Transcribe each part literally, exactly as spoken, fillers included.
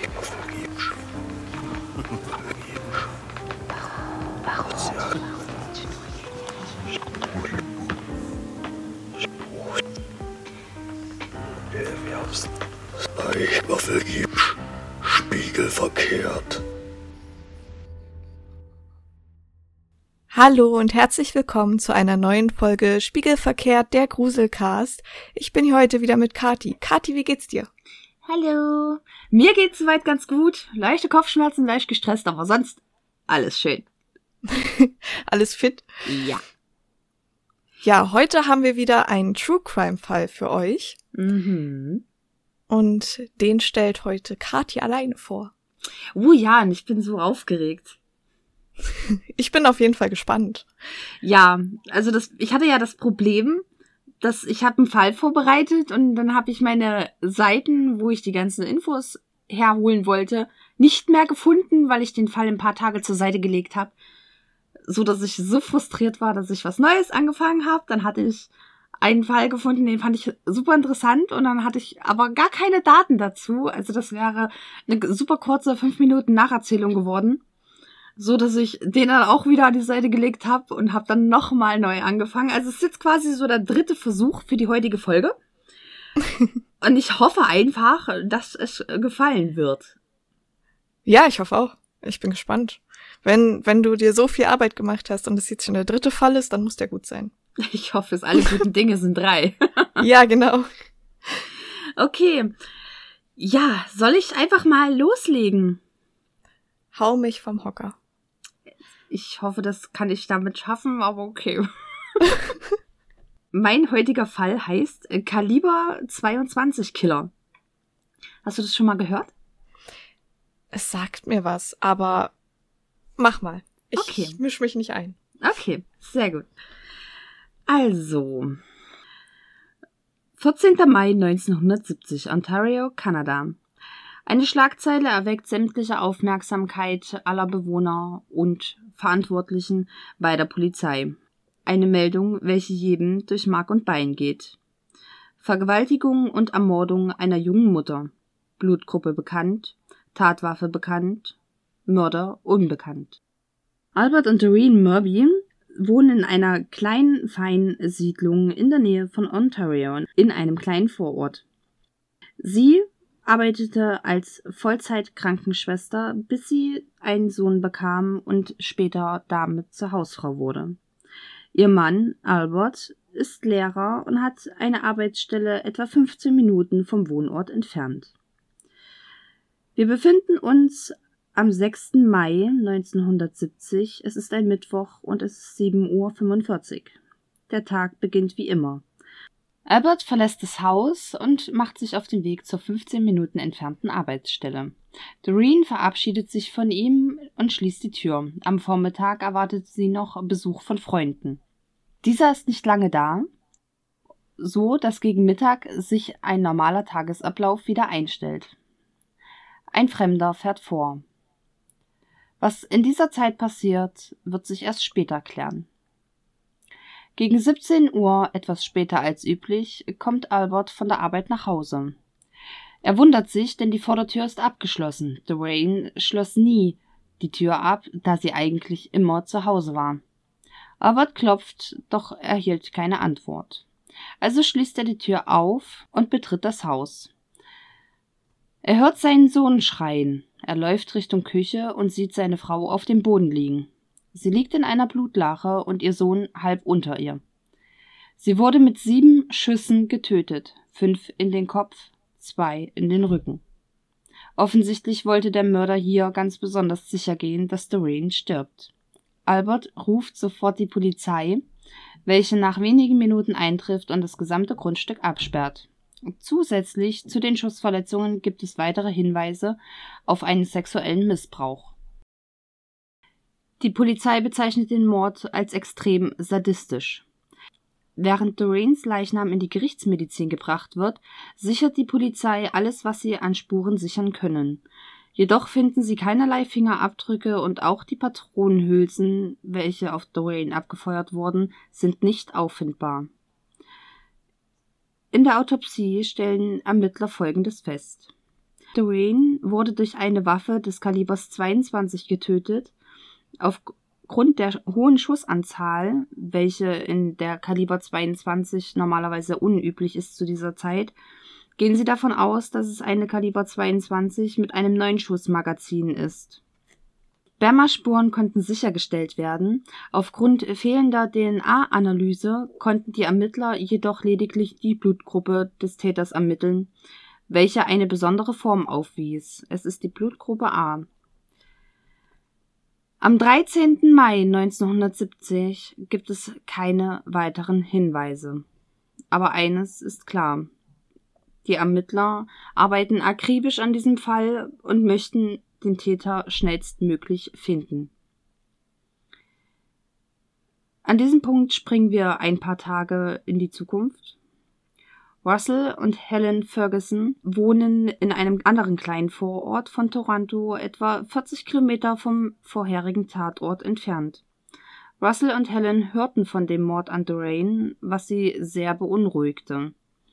Eichwaffel gibt's, spiegelverkehrt. Hallo und herzlich willkommen zu einer neuen Folge Spiegelverkehrt, der Gruselcast. Ich bin hier heute wieder mit Kathi. Kathi, wie geht's dir? Hallo. Mir geht's soweit ganz gut. Leichte Kopfschmerzen, leicht gestresst, aber sonst alles schön. Alles fit? Ja. Ja, heute haben wir wieder einen True-Crime-Fall für euch. Mhm. Und den stellt heute Kathi alleine vor. Oh ja, und ich bin so aufgeregt. Ich bin auf jeden Fall gespannt. Ja, also das, ich hatte ja das Problem, dass ich habe einen Fall vorbereitet und dann habe ich meine Seiten, wo ich die ganzen Infos herholen wollte, nicht mehr gefunden, weil ich den Fall ein paar Tage zur Seite gelegt habe, so dass ich so frustriert war, dass ich was Neues angefangen habe. Dann hatte ich einen Fall gefunden, den fand ich super interessant und dann hatte ich aber gar keine Daten dazu. Also das wäre eine super kurze fünf Minuten Nacherzählung geworden. So, dass ich den dann auch wieder an die Seite gelegt habe und habe dann nochmal neu angefangen. Also es ist jetzt quasi so der dritte Versuch für die heutige Folge. Und ich hoffe einfach, dass es gefallen wird. Ja, ich hoffe auch. Ich bin gespannt. Wenn, wenn du dir so viel Arbeit gemacht hast und es jetzt schon der dritte Fall ist, dann muss der gut sein. Ich hoffe, es alle guten Dinge sind drei. Ja, genau. Okay. Ja, soll ich einfach mal loslegen? Hau mich vom Hocker. Ich hoffe, das kann ich damit schaffen, aber okay. Mein heutiger Fall heißt Kaliber zweiundzwanzig Killer. Hast du das schon mal gehört? Es sagt mir was, aber mach mal. Ich Okay. misch mich nicht ein. Okay, sehr gut. Also, vierzehnter Mai neunzehnhundertsiebzig, Ontario, Kanada. Eine Schlagzeile erweckt sämtliche Aufmerksamkeit aller Bewohner und Verantwortlichen bei der Polizei. Eine Meldung, welche jedem durch Mark und Bein geht. Vergewaltigung und Ermordung einer jungen Mutter. Blutgruppe bekannt, Tatwaffe bekannt, Mörder unbekannt. Albert und Doreen Murby wohnen in einer kleinen, feinen Siedlung in der Nähe von Ontario, in einem kleinen Vorort. Sie arbeitete als Vollzeit-Krankenschwester, bis sie einen Sohn bekam und später damit zur Hausfrau wurde. Ihr Mann, Albert, ist Lehrer und hat eine Arbeitsstelle etwa fünfzehn Minuten vom Wohnort entfernt. Wir befinden uns am sechsten Mai neunzehnhundertsiebzig. Es ist ein Mittwoch und es ist sieben Uhr fünfundvierzig. Der Tag beginnt wie immer. Albert verlässt das Haus und macht sich auf den Weg zur fünfzehn Minuten entfernten Arbeitsstelle. Doreen verabschiedet sich von ihm und schließt die Tür. Am Vormittag erwartet sie noch Besuch von Freunden. Dieser ist nicht lange da, so dass gegen Mittag sich ein normaler Tagesablauf wieder einstellt. Ein Fremder fährt vor. Was in dieser Zeit passiert, wird sich erst später klären. Gegen siebzehn Uhr, etwas später als üblich, kommt Albert von der Arbeit nach Hause. Er wundert sich, denn die Vordertür ist abgeschlossen. Doreen schloss nie die Tür ab, da sie eigentlich immer zu Hause war. Albert klopft, doch erhielt keine Antwort. Also schließt er die Tür auf und betritt das Haus. Er hört seinen Sohn schreien. Er läuft Richtung Küche und sieht seine Frau auf dem Boden liegen. Sie liegt in einer Blutlache und ihr Sohn halb unter ihr. Sie wurde mit sieben Schüssen getötet, fünf in den Kopf, zwei in den Rücken. Offensichtlich wollte der Mörder hier ganz besonders sicher gehen, dass Doreen stirbt. Albert ruft sofort die Polizei, welche nach wenigen Minuten eintrifft und das gesamte Grundstück absperrt. Zusätzlich zu den Schussverletzungen gibt es weitere Hinweise auf einen sexuellen Missbrauch. Die Polizei bezeichnet den Mord als extrem sadistisch. Während Doreens Leichnam in die Gerichtsmedizin gebracht wird, sichert die Polizei alles, was sie an Spuren sichern können. Jedoch finden sie keinerlei Fingerabdrücke und auch die Patronenhülsen, welche auf Doreen abgefeuert wurden, sind nicht auffindbar. In der Autopsie stellen Ermittler Folgendes fest. Doreen wurde durch eine Waffe des Kalibers zweiundzwanzig getötet. Aufgrund der hohen Schussanzahl, welche in der Kaliber zweiundzwanzig normalerweise unüblich ist zu dieser Zeit, gehen sie davon aus, dass es eine Kaliber zweiundzwanzig mit einem neun Schuss Magazin ist. Spermaspuren konnten sichergestellt werden. Aufgrund fehlender D N A-Analyse konnten die Ermittler jedoch lediglich die Blutgruppe des Täters ermitteln, welche eine besondere Form aufwies. Es ist die Blutgruppe A. Am dreizehnten Mai neunzehnhundertsiebzig gibt es keine weiteren Hinweise. Aber eines ist klar. Die Ermittler arbeiten akribisch an diesem Fall und möchten den Täter schnellstmöglich finden. An diesem Punkt springen wir ein paar Tage in die Zukunft. Russell und Helen Ferguson wohnen in einem anderen kleinen Vorort von Toronto, etwa vierzig Kilometer vom vorherigen Tatort entfernt. Russell und Helen hörten von dem Mord an Doreen, was sie sehr beunruhigte.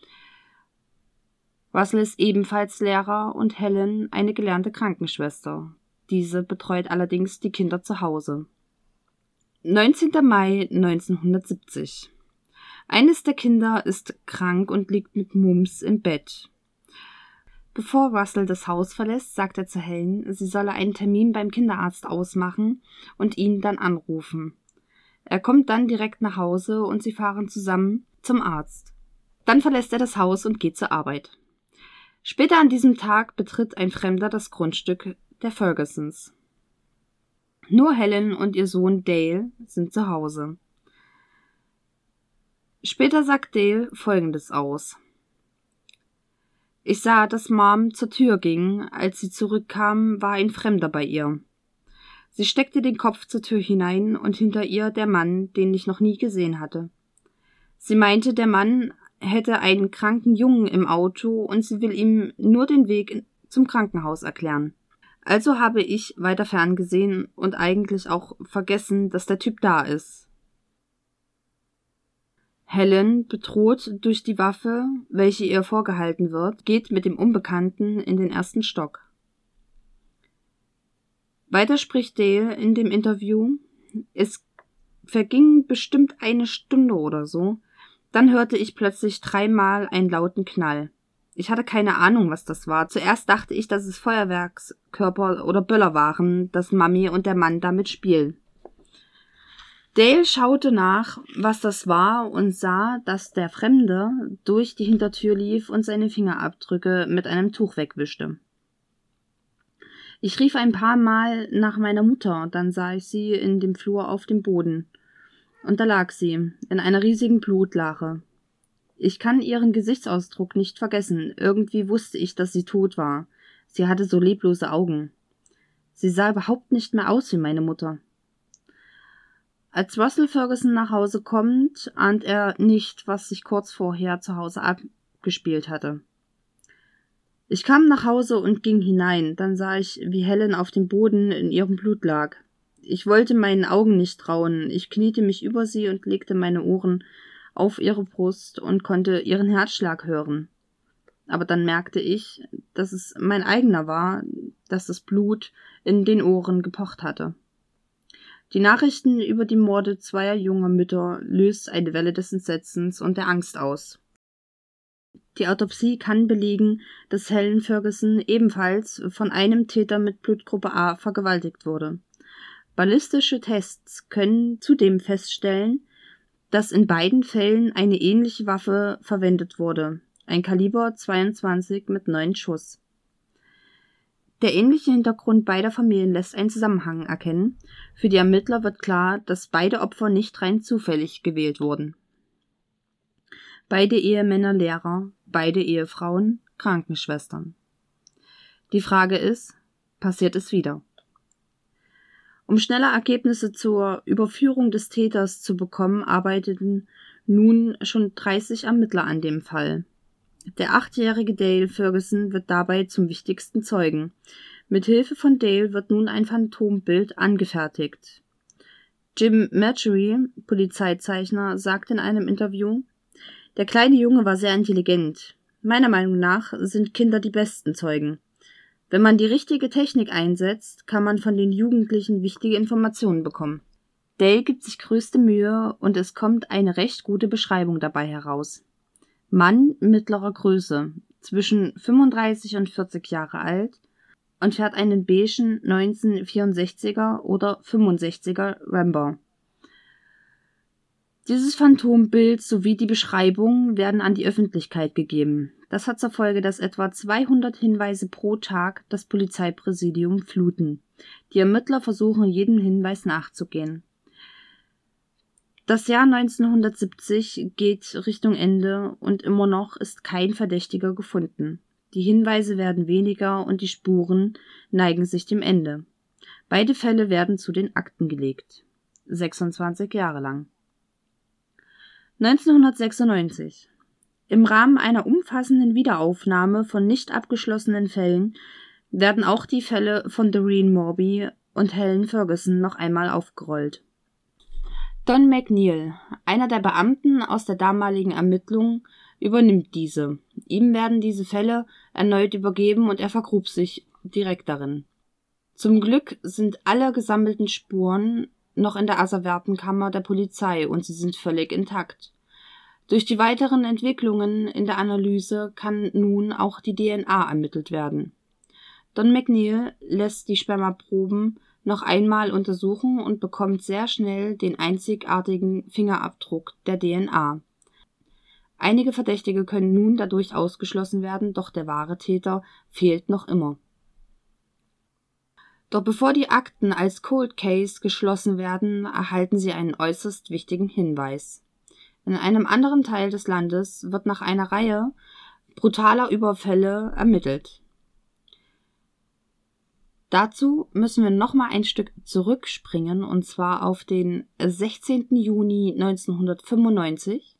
Russell ist ebenfalls Lehrer und Helen eine gelernte Krankenschwester. Diese betreut allerdings die Kinder zu Hause. neunzehnten Mai neunzehnhundertsiebzig. Eines der Kinder ist krank und liegt mit Mumps im Bett. Bevor Russell das Haus verlässt, sagt er zu Helen, sie solle einen Termin beim Kinderarzt ausmachen und ihn dann anrufen. Er kommt dann direkt nach Hause und sie fahren zusammen zum Arzt. Dann verlässt er das Haus und geht zur Arbeit. Später an diesem Tag betritt ein Fremder das Grundstück der Fergusons. Nur Helen und ihr Sohn Dale sind zu Hause. Später sagt Dale Folgendes aus. Ich sah, dass Mom zur Tür ging. Als sie zurückkam, war ein Fremder bei ihr. Sie steckte den Kopf zur Tür hinein und hinter ihr der Mann, den ich noch nie gesehen hatte. Sie meinte, der Mann hätte einen kranken Jungen im Auto und sie will ihm nur den Weg zum Krankenhaus erklären. Also habe ich weiter ferngesehen und eigentlich auch vergessen, dass der Typ da ist. Helen, bedroht durch die Waffe, welche ihr vorgehalten wird, geht mit dem Unbekannten in den ersten Stock. Weiter spricht Dale in dem Interview, es verging bestimmt eine Stunde oder so, dann hörte ich plötzlich dreimal einen lauten Knall. Ich hatte keine Ahnung, was das war. Zuerst dachte ich, dass es Feuerwerkskörper oder Böller waren, dass Mami und der Mann damit spielen. Dale schaute nach, was das war, und sah, dass der Fremde durch die Hintertür lief und seine Fingerabdrücke mit einem Tuch wegwischte. Ich rief ein paar Mal nach meiner Mutter, dann sah ich sie in dem Flur auf dem Boden. Und da lag sie, in einer riesigen Blutlache. Ich kann ihren Gesichtsausdruck nicht vergessen. Irgendwie wusste ich, dass sie tot war. Sie hatte so leblose Augen. Sie sah überhaupt nicht mehr aus wie meine Mutter. Als Russell Ferguson nach Hause kommt, ahnt er nicht, was sich kurz vorher zu Hause abgespielt hatte. Ich kam nach Hause und ging hinein, dann sah ich, wie Helen auf dem Boden in ihrem Blut lag. Ich wollte meinen Augen nicht trauen, ich kniete mich über sie und legte meine Ohren auf ihre Brust und konnte ihren Herzschlag hören. Aber dann merkte ich, dass es mein eigener war, dass das Blut in den Ohren gepocht hatte. Die Nachrichten über die Morde zweier junger Mütter löst eine Welle des Entsetzens und der Angst aus. Die Autopsie kann belegen, dass Helen Ferguson ebenfalls von einem Täter mit Blutgruppe A vergewaltigt wurde. Ballistische Tests können zudem feststellen, dass in beiden Fällen eine ähnliche Waffe verwendet wurde, ein Kaliber zweiundzwanzig mit neun Schuss. Der ähnliche Hintergrund beider Familien lässt einen Zusammenhang erkennen. Für die Ermittler wird klar, dass beide Opfer nicht rein zufällig gewählt wurden. Beide Ehemänner Lehrer, beide Ehefrauen Krankenschwestern. Die Frage ist, passiert es wieder? Um schneller Ergebnisse zur Überführung des Täters zu bekommen, arbeiteten nun schon dreißig Ermittler an dem Fall. Der achtjährige Dale Ferguson wird dabei zum wichtigsten Zeugen. Mit Hilfe von Dale wird nun ein Phantombild angefertigt. Jim Marjorie, Polizeizeichner, sagt in einem Interview, der kleine Junge war sehr intelligent. Meiner Meinung nach sind Kinder die besten Zeugen. Wenn man die richtige Technik einsetzt, kann man von den Jugendlichen wichtige Informationen bekommen. Dale gibt sich größte Mühe und es kommt eine recht gute Beschreibung dabei heraus. Mann mittlerer Größe, zwischen fünfunddreißig und vierzig Jahre alt und fährt einen beigen neunzehnhundertvierundsechziger oder fünfundsechziger Rambo. Dieses Phantombild sowie die Beschreibung werden an die Öffentlichkeit gegeben. Das hat zur Folge, dass etwa zweihundert Hinweise pro Tag das Polizeipräsidium fluten. Die Ermittler versuchen, jedem Hinweis nachzugehen. Das Jahr neunzehnhundertsiebzig geht Richtung Ende und immer noch ist kein Verdächtiger gefunden. Die Hinweise werden weniger und die Spuren neigen sich dem Ende. Beide Fälle werden zu den Akten gelegt. sechsundzwanzig Jahre lang. neunzehnhundertsechsundneunzig. Im Rahmen einer umfassenden Wiederaufnahme von nicht abgeschlossenen Fällen werden auch die Fälle von Doreen Morby und Helen Ferguson noch einmal aufgerollt. Don McNeil, einer der Beamten aus der damaligen Ermittlung, übernimmt diese. Ihm werden diese Fälle erneut übergeben und er vergrub sich direkt darin. Zum Glück sind alle gesammelten Spuren noch in der Asservatenkammer der Polizei und sie sind völlig intakt. Durch die weiteren Entwicklungen in der Analyse kann nun auch die D N A ermittelt werden. Don McNeil lässt die Spermaproben noch einmal untersuchen und bekommt sehr schnell den einzigartigen Fingerabdruck der D N A. Einige Verdächtige können nun dadurch ausgeschlossen werden, doch der wahre Täter fehlt noch immer. Doch bevor die Akten als Cold Case geschlossen werden, erhalten sie einen äußerst wichtigen Hinweis. In einem anderen Teil des Landes wird nach einer Reihe brutaler Überfälle ermittelt. Dazu müssen wir noch mal ein Stück zurückspringen, und zwar auf den sechzehnten Juni neunzehnhundertfünfundneunzig.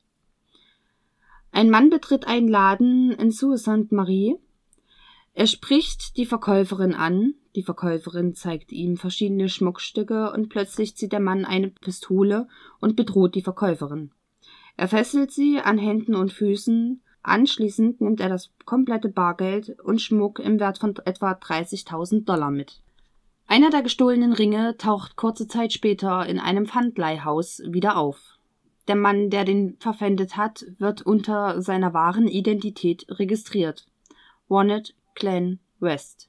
Ein Mann betritt einen Laden in Sault-Sainte-Marie. Er spricht die Verkäuferin an. Die Verkäuferin zeigt ihm verschiedene Schmuckstücke und plötzlich zieht der Mann eine Pistole und bedroht die Verkäuferin. Er fesselt sie an Händen und Füßen. Anschließend nimmt er das komplette Bargeld und Schmuck im Wert von etwa dreißigtausend Dollar mit. Einer der gestohlenen Ringe taucht kurze Zeit später in einem Pfandleihhaus wieder auf. Der Mann, der den verpfändet hat, wird unter seiner wahren Identität registriert. Ronald Glenn West.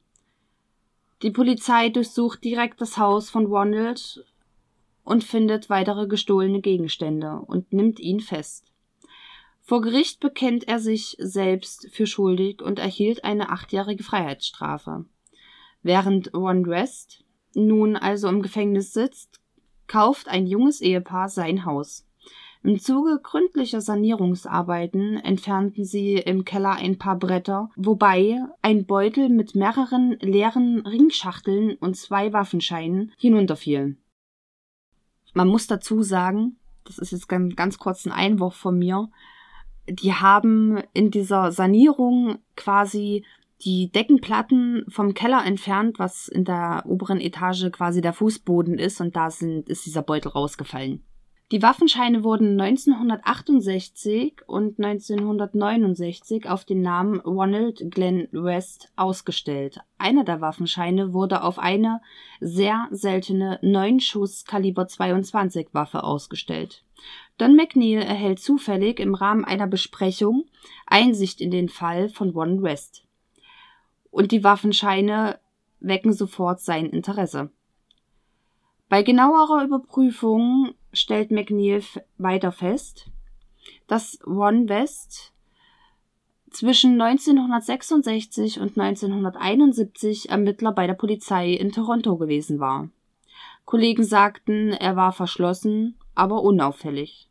Die Polizei durchsucht direkt das Haus von Ronald und findet weitere gestohlene Gegenstände und nimmt ihn fest. Vor Gericht bekennt er sich selbst für schuldig und erhielt eine achtjährige Freiheitsstrafe. Während Ron West nun also im Gefängnis sitzt, kauft ein junges Ehepaar sein Haus. Im Zuge gründlicher Sanierungsarbeiten entfernten sie im Keller ein paar Bretter, wobei ein Beutel mit mehreren leeren Ringschachteln und zwei Waffenscheinen hinunterfielen. Man muss dazu sagen, das ist jetzt ganz, ganz kurz ein Einwurf von mir, die haben in dieser Sanierung quasi die Deckenplatten vom Keller entfernt, was in der oberen Etage quasi der Fußboden ist, und da sind, ist dieser Beutel rausgefallen. Die Waffenscheine wurden neunzehnhundertachtundsechzig und neunzehnhundertneunundsechzig auf den Namen Ronald Glenn West ausgestellt. Einer der Waffenscheine wurde auf eine sehr seltene neun Schuss Kaliber zweiundzwanzig Waffe ausgestellt. Don McNeil erhält zufällig im Rahmen einer Besprechung Einsicht in den Fall von Ron West. Und die Waffenscheine wecken sofort sein Interesse. Bei genauerer Überprüfung stellt McNeil weiter fest, dass Ron West zwischen neunzehnhundertsechsundsechzig und neunzehnhunderteinundsiebzig Ermittler bei der Polizei in Toronto gewesen war. Kollegen sagten, er war verschlossen, aber unauffällig.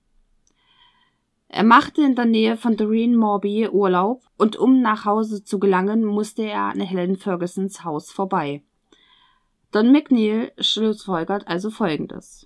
Er machte in der Nähe von Doreen Morby Urlaub und um nach Hause zu gelangen, musste er an Helen Fergusons Haus vorbei. Don McNeil schlussfolgert also Folgendes.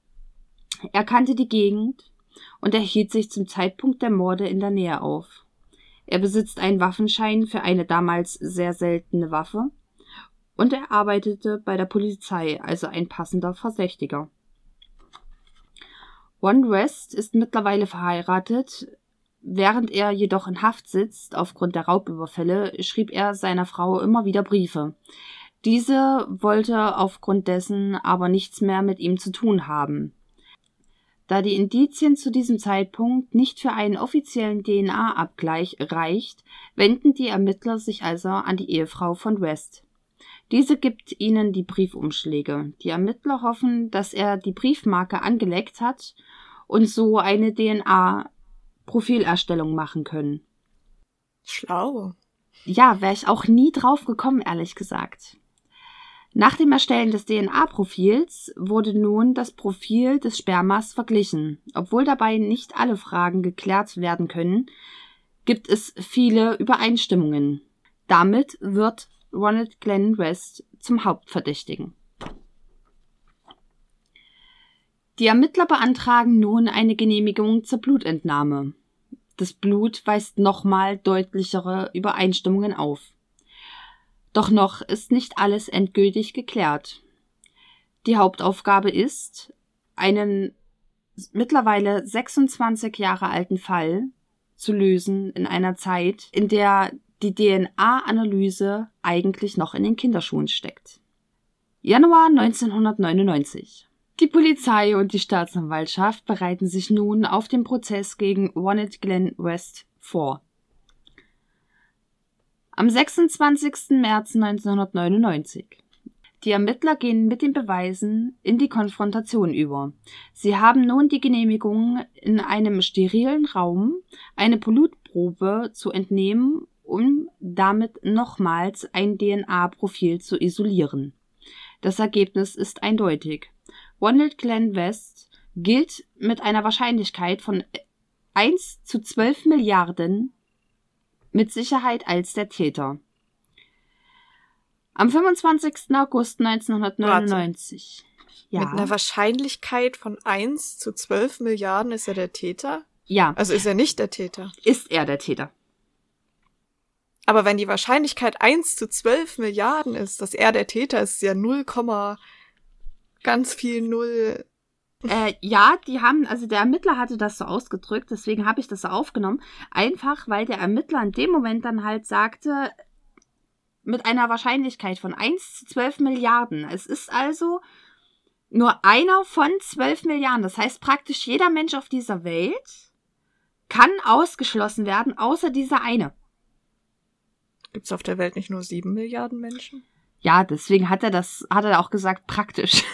Er kannte die Gegend und er hielt sich zum Zeitpunkt der Morde in der Nähe auf. Er besitzt einen Waffenschein für eine damals sehr seltene Waffe und er arbeitete bei der Polizei, also ein passender Verdächtiger. Ron West ist mittlerweile verheiratet Während er jedoch in Haft sitzt, aufgrund der Raubüberfälle, schrieb er seiner Frau immer wieder Briefe. Diese wollte aufgrund dessen aber nichts mehr mit ihm zu tun haben. Da die Indizien zu diesem Zeitpunkt nicht für einen offiziellen D N A-Abgleich reicht, wenden die Ermittler sich also an die Ehefrau von West. Diese gibt ihnen die Briefumschläge. Die Ermittler hoffen, dass er die Briefmarke angeleckt hat und so eine D N A-Profilerstellung machen können. Schlau. Ja, wäre ich auch nie drauf gekommen, ehrlich gesagt. Nach dem Erstellen des D N A-Profils wurde nun das Profil des Spermas verglichen. Obwohl dabei nicht alle Fragen geklärt werden können, gibt es viele Übereinstimmungen. Damit wird Ronald Glenn West zum Hauptverdächtigen. Die Ermittler beantragen nun eine Genehmigung zur Blutentnahme. Das Blut weist nochmal deutlichere Übereinstimmungen auf. Doch noch ist nicht alles endgültig geklärt. Die Hauptaufgabe ist, einen mittlerweile sechsundzwanzig Jahre alten Fall zu lösen in einer Zeit, in der die D N A-Analyse eigentlich noch in den Kinderschuhen steckt. Januar neunzehnhundertneunundneunzig. Die Polizei und die Staatsanwaltschaft bereiten sich nun auf den Prozess gegen Ronald Glenn West vor. Am sechsundzwanzigsten März neunzehnhundertneunundneunzig. Die Ermittler gehen mit den Beweisen in die Konfrontation über. Sie haben nun die Genehmigung, in einem sterilen Raum eine Blutprobe zu entnehmen, um damit nochmals ein D N A-Profil zu isolieren. Das Ergebnis ist eindeutig. Ronald Glenn West gilt mit einer Wahrscheinlichkeit von eins zu zwölf Milliarden mit Sicherheit als der Täter. Am fünfundzwanzigsten August neunzehnhundertneunundneunzig. Ja. Mit einer Wahrscheinlichkeit von eins zu zwölf Milliarden ist er der Täter? Ja. Also ist er nicht der Täter? Ist er der Täter. Aber wenn die Wahrscheinlichkeit eins zu zwölf Milliarden ist, dass er der Täter ist, ist ja null, ganz viel Null. Äh, ja, die haben, also der Ermittler hatte das so ausgedrückt, deswegen habe ich das so aufgenommen. Einfach, weil der Ermittler in dem Moment dann halt sagte, mit einer Wahrscheinlichkeit von eins zu zwölf Milliarden. Es ist also nur einer von zwölf Milliarden. Das heißt, praktisch jeder Mensch auf dieser Welt kann ausgeschlossen werden, außer dieser eine. Gibt's auf der Welt nicht nur sieben Milliarden Menschen? Ja, deswegen hat er das, hat er auch gesagt, praktisch.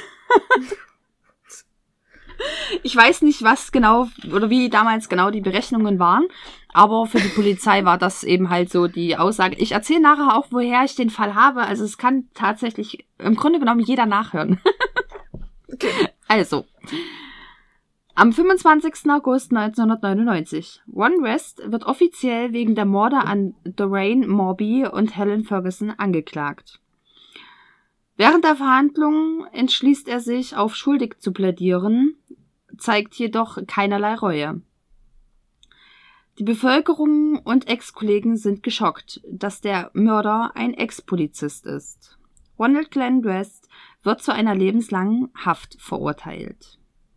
Ich weiß nicht, was genau oder wie damals genau die Berechnungen waren, aber für die Polizei war das eben halt so die Aussage. Ich erzähle nachher auch, woher ich den Fall habe. Also es kann tatsächlich im Grunde genommen jeder nachhören. Okay. Also, am fünfundzwanzigsten August neunzehnhundertneunundneunzig. Ron West wird offiziell wegen der Morde an Doreen Morby und Helen Ferguson angeklagt. Während der Verhandlungen entschließt er sich, auf schuldig zu plädieren, zeigt jedoch keinerlei Reue. Die Bevölkerung und Ex-Kollegen sind geschockt, dass der Mörder ein Ex-Polizist ist. Ronald Glenn West wird zu einer lebenslangen Haft verurteilt.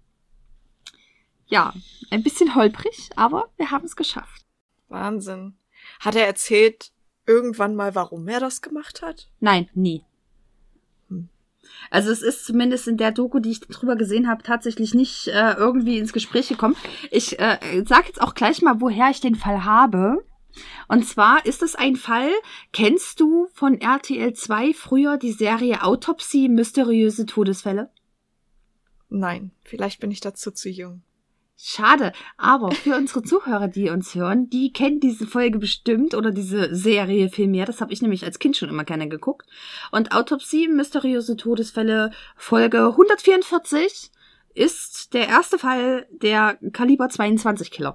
Ja, ein bisschen holprig, aber wir haben es geschafft. Wahnsinn. Hat er erzählt irgendwann mal, warum er das gemacht hat? Nein, nie. Also es ist zumindest in der Doku, die ich drüber gesehen habe, tatsächlich nicht äh, irgendwie ins Gespräch gekommen. Ich äh, sage jetzt auch gleich mal, woher ich den Fall habe. Und zwar ist es ein Fall, kennst du von R T L zwei früher die Serie Autopsie, mysteriöse Todesfälle? Nein, vielleicht bin ich dazu zu jung. Schade, aber für unsere Zuhörer, die uns hören, die kennen diese Folge bestimmt oder diese Serie vielmehr. Das habe ich nämlich als Kind schon immer gerne geguckt. Und Autopsie, mysteriöse Todesfälle, Folge hundertvierundvierzig ist der erste Fall der Kaliber zweiundzwanzig Killer.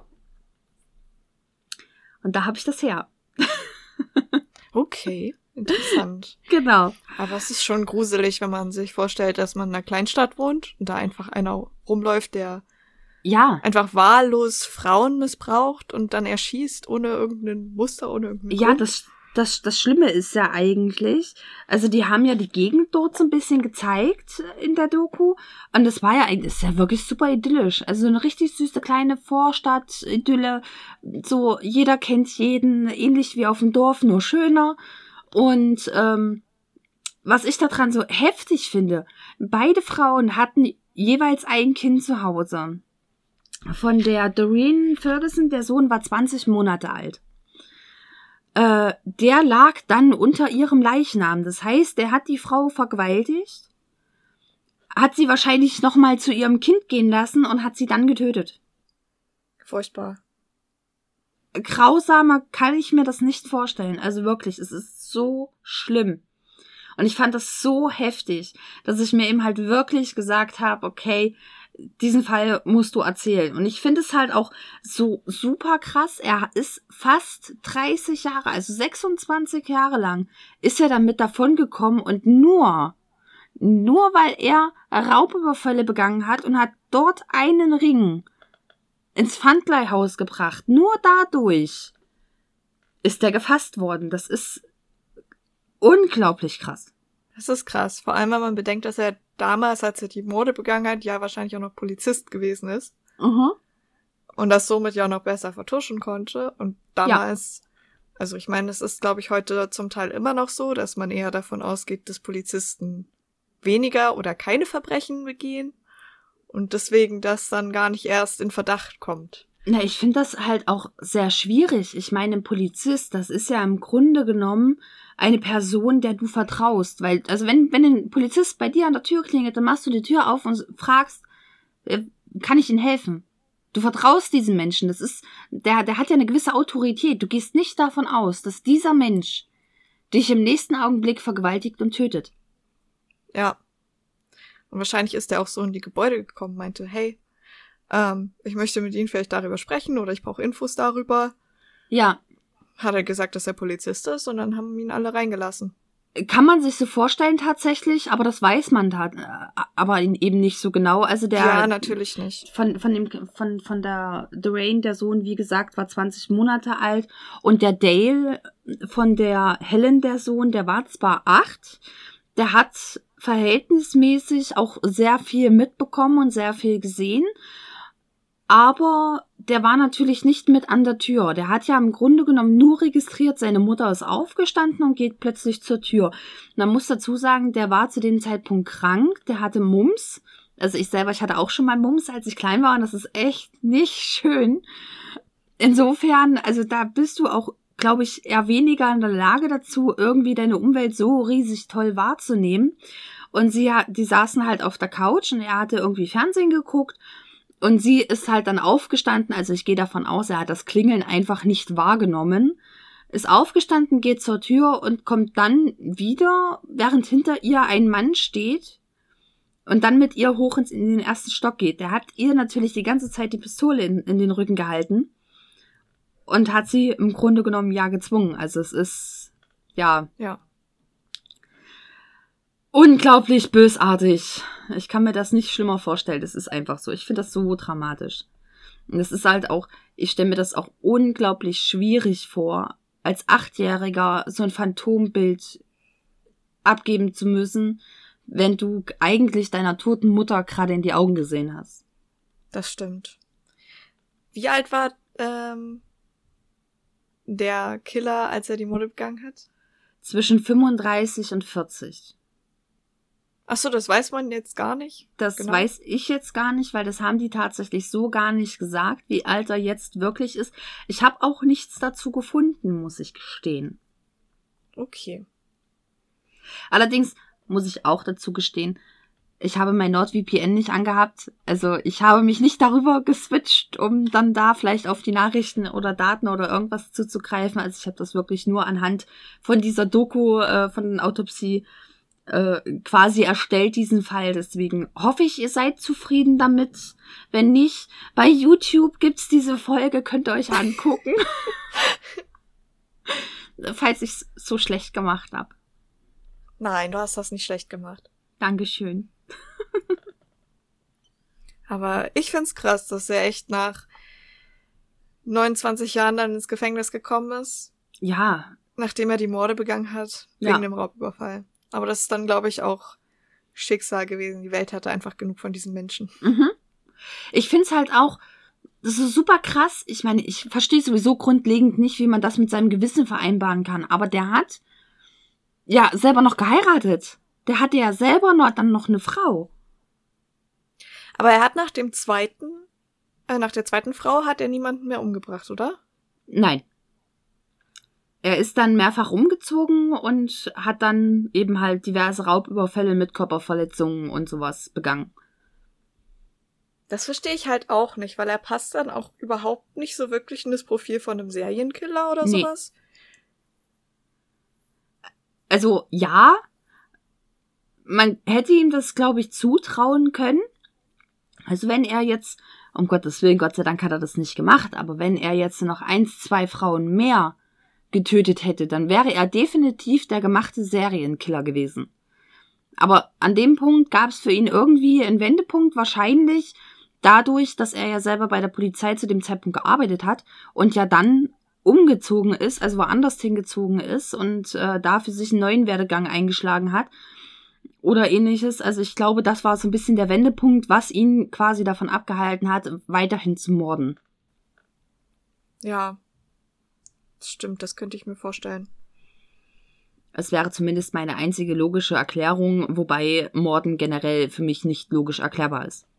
Und da habe ich das her. Okay, interessant. Genau. Aber es ist schon gruselig, wenn man sich vorstellt, dass man in einer Kleinstadt wohnt und da einfach einer rumläuft, der Ja. einfach wahllos Frauen missbraucht und dann erschießt ohne irgendein Muster, ohne irgendeinen Ja, Grund. das, das, das Schlimme ist ja eigentlich, also die haben ja die Gegend dort so ein bisschen gezeigt in der Doku und das war ja eigentlich, ist ja wirklich super idyllisch. Also so eine richtig süße kleine Vorstadt-Idylle, so jeder kennt jeden, ähnlich wie auf dem Dorf, nur schöner. Und ähm, was ich daran so heftig finde, beide Frauen hatten jeweils ein Kind zu Hause. Von der Doreen Ferguson, der Sohn war zwanzig Monate alt. Äh, der lag dann unter ihrem Leichnam. Das heißt, der hat die Frau vergewaltigt, hat sie wahrscheinlich nochmal zu ihrem Kind gehen lassen und hat sie dann getötet. Furchtbar. Grausamer kann ich mir das nicht vorstellen. Also wirklich, es ist so schlimm. Und ich fand das so heftig, dass ich mir eben halt wirklich gesagt habe, okay, diesen Fall musst du erzählen. Und ich finde es halt auch so super krass. Er ist fast dreißig Jahre, also sechsundzwanzig Jahre lang, ist er damit davongekommen und nur, nur weil er Raubüberfälle begangen hat und hat dort einen Ring ins Pfandleihhaus gebracht. Nur dadurch ist er gefasst worden. Das ist unglaublich krass. Das ist krass. Vor allem, wenn man bedenkt, dass er damals, als er die Morde begangen hat, ja wahrscheinlich auch noch Polizist gewesen ist. Mhm. Und das somit ja noch besser vertuschen konnte. Und damals, ja. Also ich meine, es ist, glaube ich, heute zum Teil immer noch so, dass man eher davon ausgeht, dass Polizisten weniger oder keine Verbrechen begehen. Und deswegen das dann gar nicht erst in Verdacht kommt. Na, ich finde das halt auch sehr schwierig. Ich meine, ein Polizist, das ist ja im Grunde genommen eine Person, der du vertraust. Weil, also wenn, wenn ein Polizist bei dir an der Tür klingelt, dann machst du die Tür auf und fragst, kann ich Ihnen helfen? Du vertraust diesem Menschen. Das ist, der, der hat ja eine gewisse Autorität. Du gehst nicht davon aus, dass dieser Mensch dich im nächsten Augenblick vergewaltigt und tötet. Ja. Und wahrscheinlich ist er auch so in die Gebäude gekommen, meinte, hey, ähm, ich möchte mit Ihnen vielleicht darüber sprechen oder ich brauche Infos darüber. Ja. Hat er gesagt, dass er Polizist ist und dann haben ihn alle reingelassen. Kann man sich so vorstellen tatsächlich, aber das weiß man da, aber eben nicht so genau. Also der ja, natürlich nicht. Von von dem von von der Doreen, der Sohn, wie gesagt, war zwanzig Monate alt und der Dale von der Helen, der Sohn, der war zwar acht, der hat verhältnismäßig auch sehr viel mitbekommen und sehr viel gesehen. Aber der war natürlich nicht mit an der Tür. Der hat ja im Grunde genommen nur registriert, seine Mutter ist aufgestanden und geht plötzlich zur Tür. Man muss dazu sagen, der war zu dem Zeitpunkt krank, der hatte Mumps. Also ich selber, ich hatte auch schon mal Mumps, als ich klein war und das ist echt nicht schön. Insofern, also da bist du auch, glaube ich, eher weniger in der Lage dazu, irgendwie deine Umwelt so riesig toll wahrzunehmen. Und sie, die saßen halt auf der Couch und er hatte irgendwie Fernsehen geguckt. Und sie ist halt dann aufgestanden, also ich gehe davon aus, er hat das Klingeln einfach nicht wahrgenommen, ist aufgestanden, geht zur Tür und kommt dann wieder, während hinter ihr ein Mann steht und dann mit ihr hoch ins, in den ersten Stock geht. Der hat ihr natürlich die ganze Zeit die Pistole in, in den Rücken gehalten und hat sie im Grunde genommen ja gezwungen. Also es ist, ja... Ja. Unglaublich bösartig. Ich kann mir das nicht schlimmer vorstellen. Das ist einfach so. Ich finde das so dramatisch. Und es ist halt auch, ich stelle mir das auch unglaublich schwierig vor, als Achtjähriger so ein Phantombild abgeben zu müssen, wenn du eigentlich deiner toten Mutter gerade in die Augen gesehen hast. Das stimmt. Wie alt war ähm, der Killer, als er die Morde begangen hat? Zwischen fünfunddreißig und vierzig. Ach so, das weiß man jetzt gar nicht? Das genau. weiß ich jetzt gar nicht, weil das haben die tatsächlich so gar nicht gesagt, wie alt er jetzt wirklich ist. Ich habe auch nichts dazu gefunden, muss ich gestehen. Okay. Allerdings muss ich auch dazu gestehen, ich habe mein NordVPN nicht angehabt. Also ich habe mich nicht darüber geswitcht, um dann da vielleicht auf die Nachrichten oder Daten oder irgendwas zuzugreifen. Also ich habe das wirklich nur anhand von dieser Doku, äh, von der Autopsie quasi erstellt, diesen Fall. Deswegen hoffe ich, ihr seid zufrieden damit. Wenn nicht, bei YouTube gibt's diese Folge, könnt ihr euch angucken. Falls ich es so schlecht gemacht habe. Nein, du hast das nicht schlecht gemacht. Dankeschön. Aber ich find's krass, dass er echt nach neunundzwanzig Jahren dann ins Gefängnis gekommen ist. Ja, nachdem er die Morde begangen hat, wegen Ja. dem Raubüberfall. Aber das ist dann, glaube ich, auch Schicksal gewesen. Die Welt hatte einfach genug von diesen Menschen. Mhm. Ich find's halt auch so super krass. Ich meine, ich verstehe sowieso grundlegend nicht, wie man das mit seinem Gewissen vereinbaren kann. Aber der hat ja selber noch geheiratet. Der hatte ja selber noch, dann noch eine Frau. Aber er hat nach dem zweiten, äh, nach der zweiten Frau hat er niemanden mehr umgebracht, oder? Nein. Er ist dann mehrfach umgezogen und hat dann eben halt diverse Raubüberfälle mit Körperverletzungen und sowas begangen. Das verstehe ich halt auch nicht, weil er passt dann auch überhaupt nicht so wirklich in das Profil von einem Serienkiller oder Nee. sowas. Also ja, man hätte ihm das, glaube ich, zutrauen können. Also wenn er jetzt, um Gottes Willen, Gott sei Dank hat er das nicht gemacht, aber wenn er jetzt noch eins, zwei Frauen mehr getötet hätte, dann wäre er definitiv der gemachte Serienkiller gewesen. Aber an dem Punkt gab es für ihn irgendwie einen Wendepunkt, wahrscheinlich dadurch, dass er ja selber bei der Polizei zu dem Zeitpunkt gearbeitet hat und ja dann umgezogen ist, also woanders hingezogen ist und äh, da für sich einen neuen Werdegang eingeschlagen hat oder ähnliches. Also ich glaube, das war so ein bisschen der Wendepunkt, was ihn quasi davon abgehalten hat, weiterhin zu morden. Ja. Das stimmt, das könnte ich mir vorstellen. Es wäre zumindest meine einzige logische Erklärung, wobei Morden generell für mich nicht logisch erklärbar ist.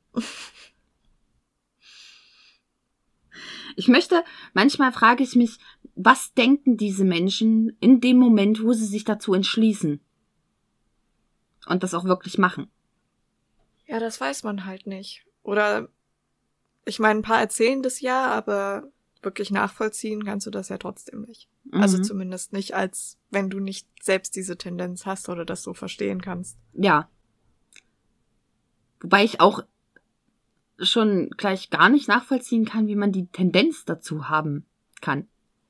Ich möchte, manchmal frage ich mich, was denken diese Menschen in dem Moment, wo sie sich dazu entschließen und das auch wirklich machen? Ja, das weiß man halt nicht. Oder, ich meine, ein paar erzählen das ja, aber wirklich nachvollziehen kannst du das ja trotzdem nicht. Mhm. Also zumindest nicht, als wenn du nicht selbst diese Tendenz hast oder das so verstehen kannst. Ja. Wobei ich auch schon gleich gar nicht nachvollziehen kann, wie man die Tendenz dazu haben kann.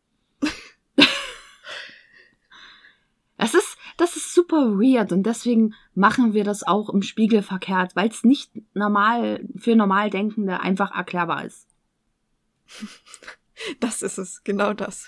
Das ist, das ist super weird und deswegen machen wir das auch im Spiegel verkehrt, weil es nicht normal, für Normaldenkende einfach erklärbar ist. Das ist es, genau das.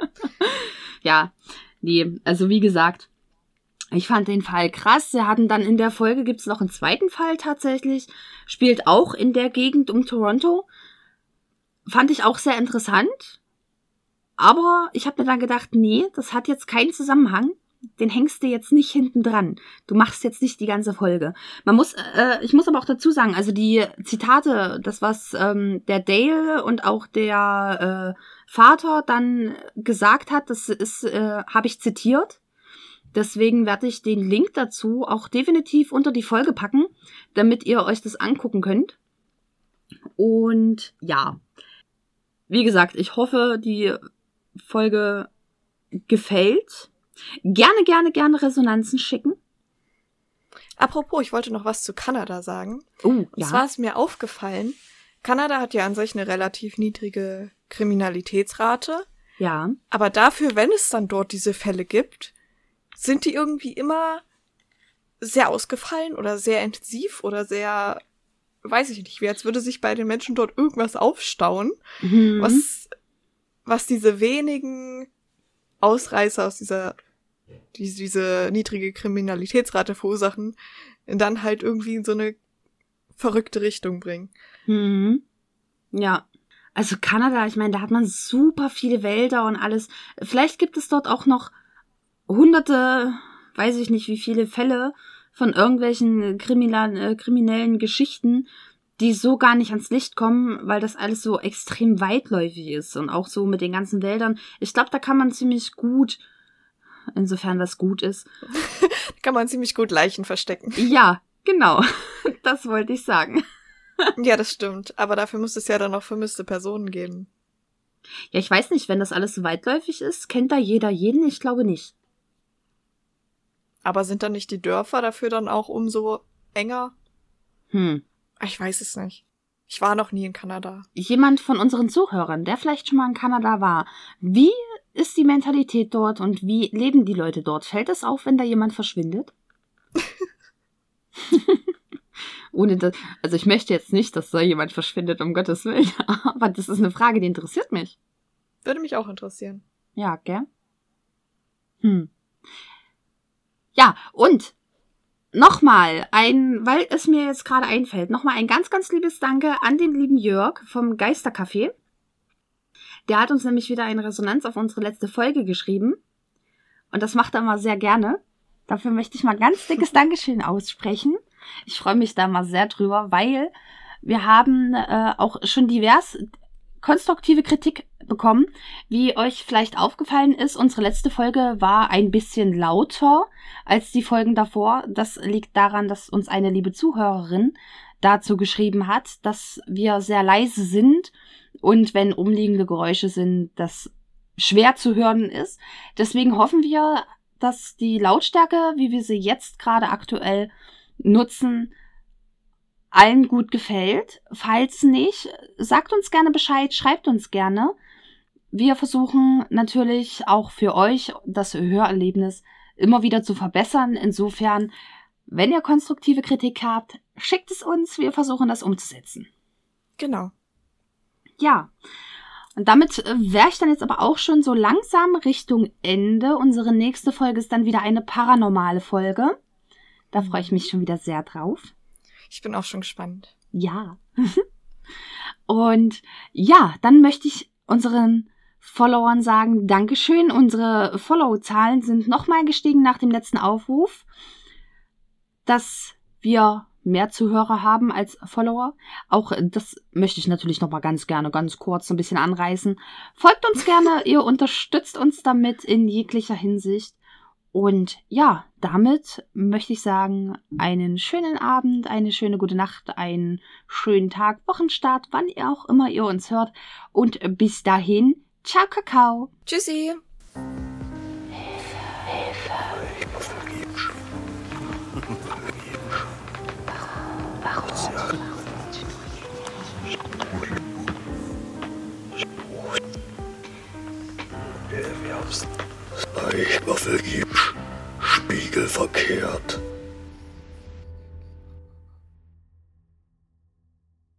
Ja, nee, also wie gesagt, ich fand den Fall krass. Sie hatten dann in der Folge, gibt's noch einen zweiten Fall tatsächlich, spielt auch in der Gegend um Toronto. Fand ich auch sehr interessant. Aber ich habe mir dann gedacht, nee, das hat jetzt keinen Zusammenhang. Den hängst du jetzt nicht hinten dran. Du machst jetzt nicht die ganze Folge. Man muss, äh, ich muss aber auch dazu sagen, also die Zitate, das was ähm, der Dale und auch der äh, Vater dann gesagt hat, das ist, äh, habe ich zitiert. Deswegen werde ich den Link dazu auch definitiv unter die Folge packen, damit ihr euch das angucken könnt. Und ja, wie gesagt, ich hoffe, die Folge gefällt. Gerne, gerne, gerne Resonanzen schicken. Apropos, ich wollte noch was zu Kanada sagen. Oh, Und ja. zwar ist mir aufgefallen, Kanada hat ja an sich eine relativ niedrige Kriminalitätsrate. Ja. Aber dafür, wenn es dann dort diese Fälle gibt, sind die irgendwie immer sehr ausgefallen oder sehr intensiv oder sehr, weiß ich nicht, wie als würde sich bei den Menschen dort irgendwas aufstauen, Mhm. was, was diese wenigen Ausreißer aus dieser, die, diese niedrige Kriminalitätsrate verursachen, dann halt irgendwie in so eine verrückte Richtung bringen. Mhm. Ja. Also Kanada, ich meine, da hat man super viele Wälder und alles. Vielleicht gibt es dort auch noch hunderte, weiß ich nicht wie viele Fälle von irgendwelchen kriminellen, äh, kriminellen Geschichten, die so gar nicht ans Licht kommen, weil das alles so extrem weitläufig ist und auch so mit den ganzen Wäldern. Ich glaube, da kann man ziemlich gut, insofern das gut ist. Da kann man ziemlich gut Leichen verstecken. Ja, genau. Das wollte ich sagen. Ja, das stimmt. Aber dafür muss es ja dann noch vermisste Personen geben. Ja, ich weiß nicht, wenn das alles so weitläufig ist, kennt da jeder jeden? Ich glaube nicht. Aber sind dann nicht die Dörfer dafür dann auch umso enger? Hm. Ich weiß es nicht. Ich war noch nie in Kanada. Jemand von unseren Zuhörern, der vielleicht schon mal in Kanada war, wie ist die Mentalität dort und wie leben die Leute dort? Fällt es auf, wenn da jemand verschwindet? Ohne das, also ich möchte jetzt nicht, dass da jemand verschwindet, um Gottes Willen, aber das ist eine Frage, die interessiert mich. Würde mich auch interessieren. Ja, gell? Hm. Ja, und nochmal ein, weil es mir jetzt gerade einfällt, nochmal ein ganz, ganz liebes Danke an den lieben Jörg vom Geistercafé. Der hat uns nämlich wieder eine Resonanz auf unsere letzte Folge geschrieben. Und das macht er mal sehr gerne. Dafür möchte ich mal ganz dickes Dankeschön aussprechen. Ich freue mich da mal sehr drüber, weil wir haben äh, auch schon divers konstruktive Kritik bekommen. Wie euch vielleicht aufgefallen ist, unsere letzte Folge war ein bisschen lauter als die Folgen davor. Das liegt daran, dass uns eine liebe Zuhörerin dazu geschrieben hat, dass wir sehr leise sind und wenn umliegende Geräusche sind, das schwer zu hören ist. Deswegen hoffen wir, dass die Lautstärke, wie wir sie jetzt gerade aktuell nutzen, allen gut gefällt. Falls nicht, sagt uns gerne Bescheid, schreibt uns gerne. Wir versuchen natürlich auch für euch das Hörerlebnis immer wieder zu verbessern. Insofern, wenn ihr konstruktive Kritik habt, schickt es uns. Wir versuchen das umzusetzen. Genau. Ja, und damit wäre ich dann jetzt aber auch schon so langsam Richtung Ende. Unsere nächste Folge ist dann wieder eine paranormale Folge. Da freue ich mich schon wieder sehr drauf. Ich bin auch schon gespannt. Ja. Und ja, dann möchte ich unseren Followern sagen, Dankeschön. Unsere Follow-Zahlen sind nochmal gestiegen nach dem letzten Aufruf, dass wir mehr Zuhörer haben als Follower. Auch das möchte ich natürlich nochmal ganz gerne, ganz kurz so ein bisschen anreißen. Folgt uns gerne, ihr unterstützt uns damit in jeglicher Hinsicht. Und ja, damit möchte ich sagen, einen schönen Abend, eine schöne gute Nacht, einen schönen Tag, Wochenstart, wann ihr auch immer ihr uns hört. Und bis dahin, ciao, Kakao. Tschüssi. Ich muss vergibst. Ich war vergibst. Spiegelverkehrt.